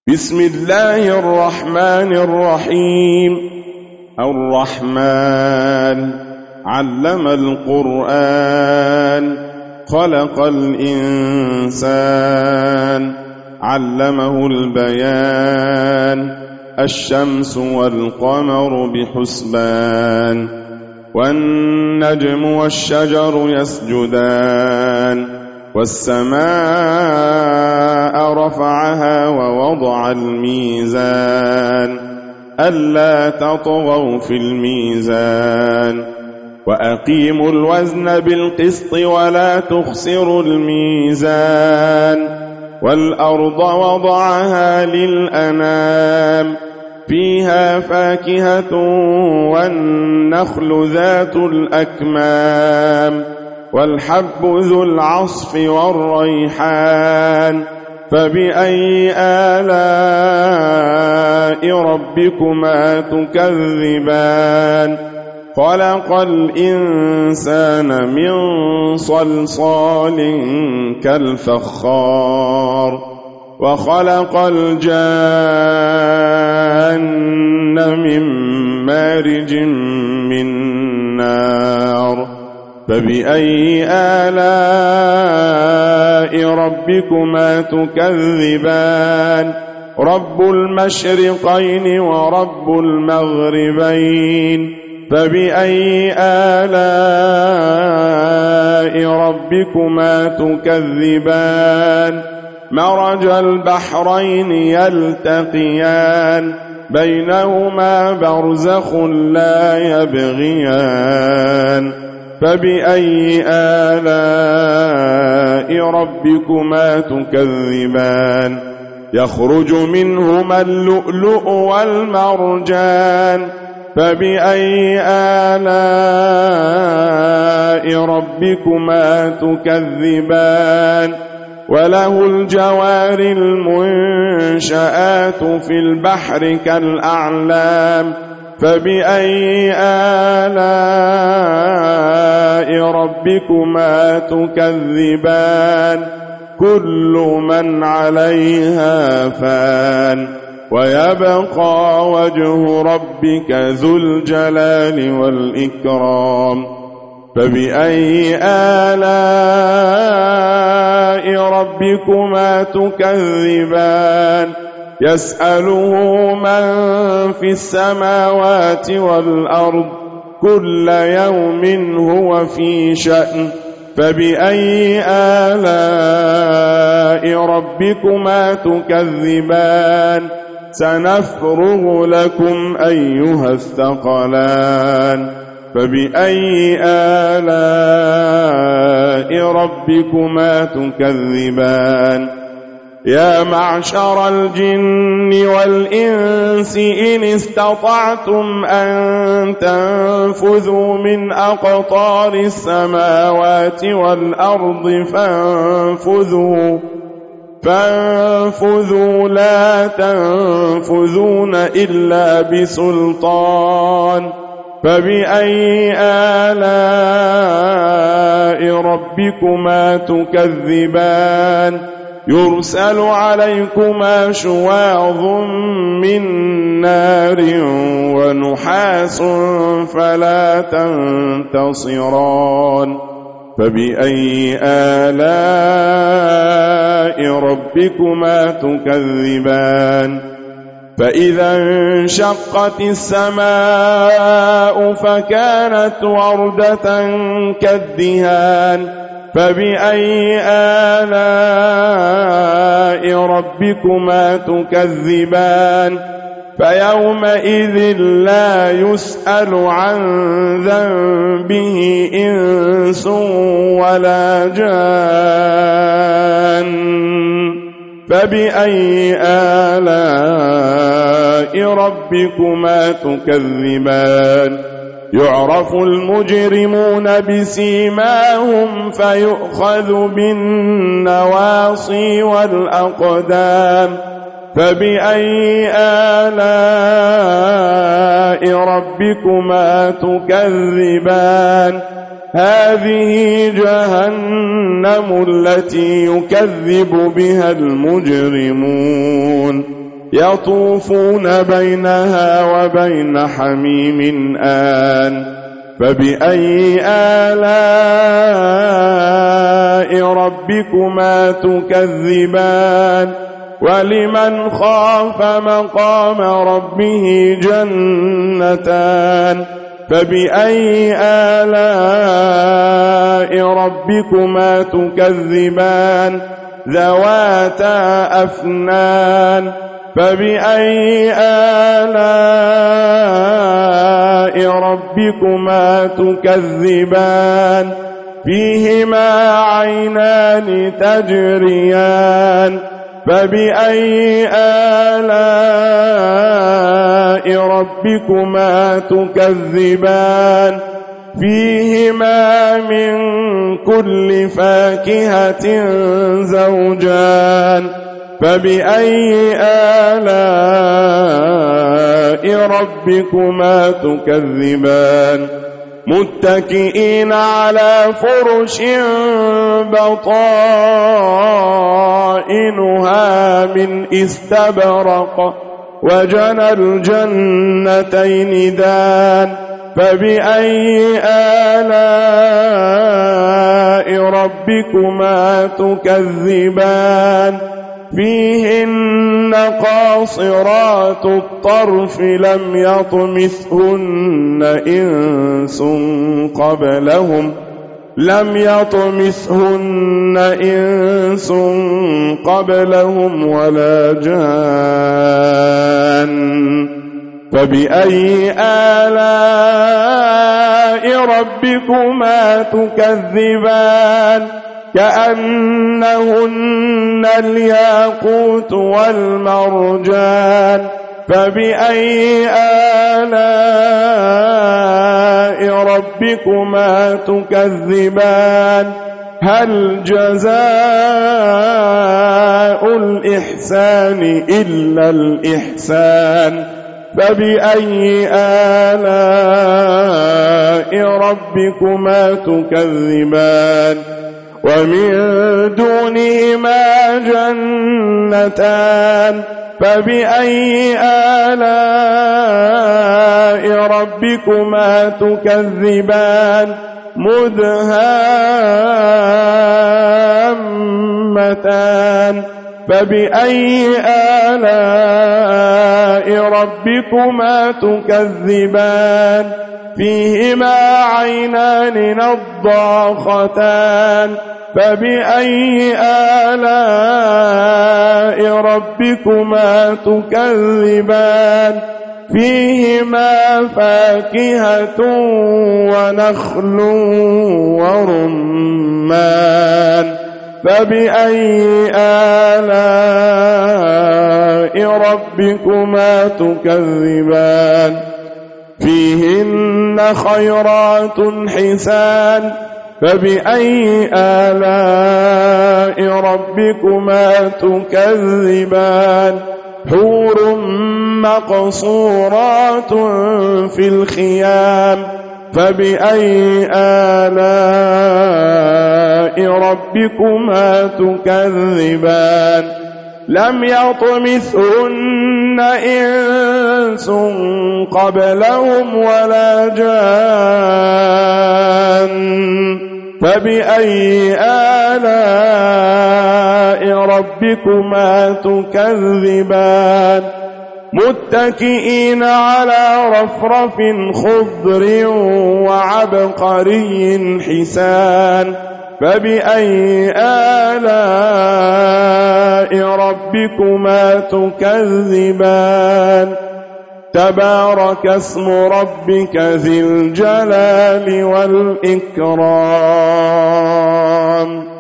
بسم الله الرحمن الرحيم. الرحمن علم القرآن، خلق الإنسان، علمه البيان. الشمس والقمر بحسبان، والنجم والشجر يسجدان، والسماء رفعها ووضع الميزان ألا تطغوا في الميزان، وأقيموا الوزن بالقسط ولا تخسروا الميزان. والأرض وضعها للأنام، فيها فاكهة والنخل ذات الأكمام، والحب ذو العصف والريحان. فبأي آلاء ربكما تكذبان؟ خلق الإنسان من صلصال كالفخار، وخلق الجان من مارج من نار. فبأي آلاء ربكما تكذبان؟ رب المشرقين ورب المغربين. فبأي آلاء ربكما تكذبان؟ مرج البحرين يلتقيان، بينهما برزخ لا يبغيان. فبأي آلاء ربكما تكذبان؟ يخرج منهما اللؤلؤ والمرجان. فبأي آلاء ربكما تكذبان؟ وله الجوار المنشآت في البحر كالأعلام. فبأي آلاء ربكما تكذبان؟ كل من عليها فان، ويبقى وجه ربك ذو الجلال والإكرام. فبأي آلاء ربكما تكذبان؟ يسأله من في السماوات والأرض، كل يوم هو في شأن. فبأي آلاء ربكما تكذبان؟ سنفرغ لكم أيها الثقلان. فبأي آلاء ربكما تكذبان؟ يا معشر الجن والإنس إن استطعتم أن تنفذوا من أقطار السماوات والأرض فانفذوا لا تنفذون إلا بسلطان. فبأي آلاء ربكما تكذبان؟ يرسل عليكما شواظ من نار ونحاس فلا تنتصران. فبأي آلاء ربكما تكذبان؟ فإذا انشقت السماء فكانت وردة كالدهان. فبأي آلاء ربكما تكذبان؟ فيومئذ لا يسأل عن ذنبه إنس ولا جان. فبأي آلاء ربكما تكذبان؟ يعرف المجرمون بسيماهم فيؤخذ بالنواصي والأقدام. فبأي آلاء ربكما تكذبان؟ هذه جهنم التي يكذب بها المجرمون. يطوفون بينها وبين حميم آن فبأي آلاء ربكما تكذبان ولمن خاف مقام ربه جنتان فبأي آلاء ربكما تكذبان ذواتا أفنان فبأي آلاء ربكما تكذبان فيهما عينان تجريان فبأي آلاء ربكما تكذبان فيهما من كل فاكهة زوجان فبأي آلاء ربكما تكذبان متكئين على فرش بطائنها من استبرق وجنى الجنتين دان فبأي آلاء ربكما تكذبان فيهن قاصرات الطرف لم يطمثهن إنس قبلهم ولا جان فبأي آلاء ربكما تكذبان كأنهن الياقوت والمرجان فبأي آلاء ربكما تكذبان هل جزاء الإحسان إلا الإحسان فبأي آلاء ربكما تكذبان ومن دونهما جنتان فبأي آلاء ربكما تكذبان مدهامتان فبأي آلاء ربكما تكذبان فيهما عينان نضاختان فبأي آلاء ربكما تكذبان فيهما فاكهة ونخل ورمان فبأي آلاء ربكما تكذبان فيهن خيرات حسان فبأي آلاء ربكما تكذبان حور مقصورات في الخيام فبأي آلاء ربكما تكذبان لم يطمثهن إنس قبلهم ولا جان فبأي آلاء ربكما تكذبان متكئين على رفرف خضر وعبقري حسان فبأي آلاء ربكما تكذبان تبارك اسم ربك ذي الجلال والإكرام